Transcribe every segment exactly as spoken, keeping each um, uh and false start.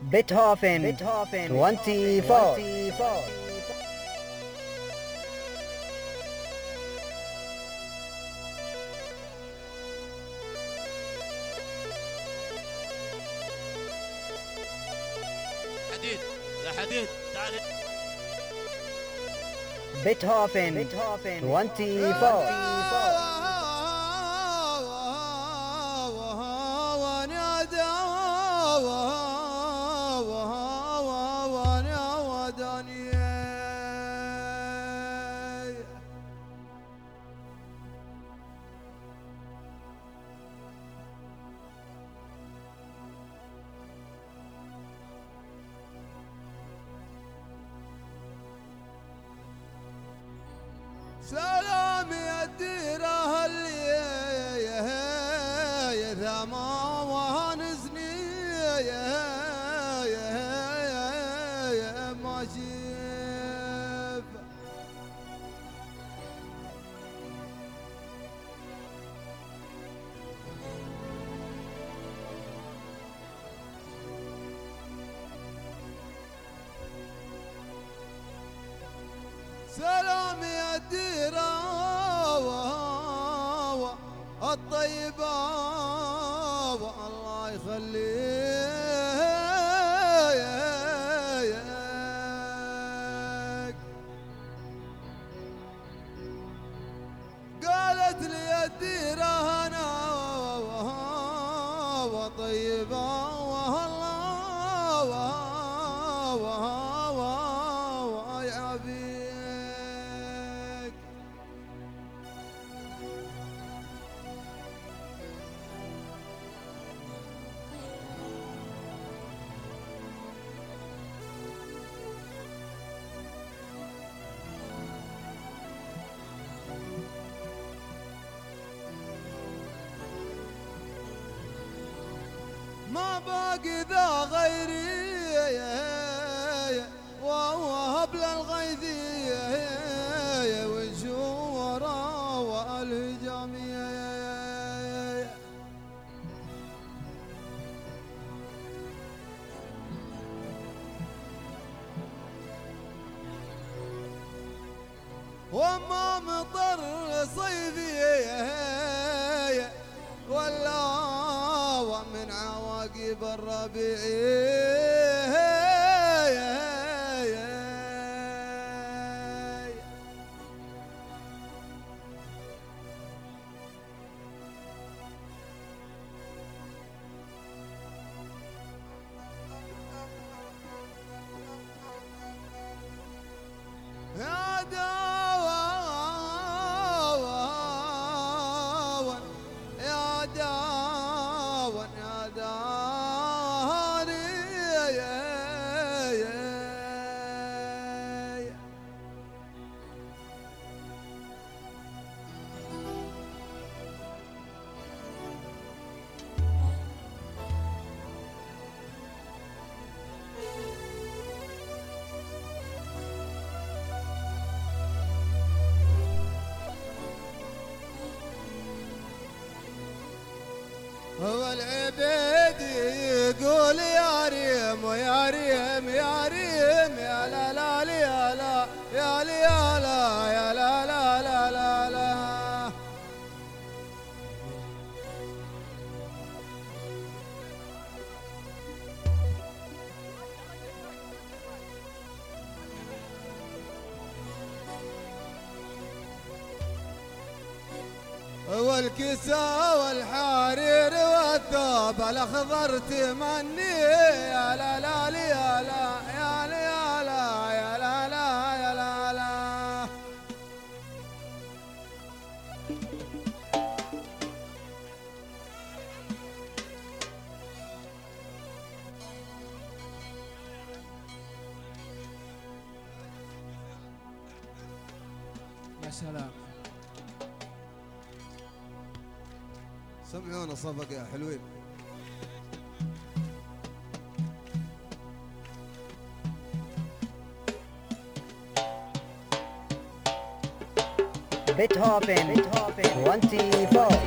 بيتهوفن twenty four. حديد يا حديد تعال. بيتهوفن twenty four. سلام يا الدير اهل يا ثما وهنزني يا يا ما شيف سلام يا الديرة الطيبة الله يخليك. قالت لي الديرة أنا وطيبة والله يعافيك. ما باقي ذا غيري وهب للغيثي والجورة والهجامية. وما مطر صيفي ولا ومن عواقب الربيع. يا داون يا داون يا داري هو العبيد يقول يا ريم ويا ريم يا ريم يا لا لا يا لا يا لا يا لا يا لا لا لا لا لا. والكساء والحرير والثوب الاخضر تمني يا لا لا يا لا يا لا يا لا يا لا لا يا لا لا. يا سلام سمعونا صفق يا حلوين. Beethoven twenty four.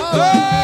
هوا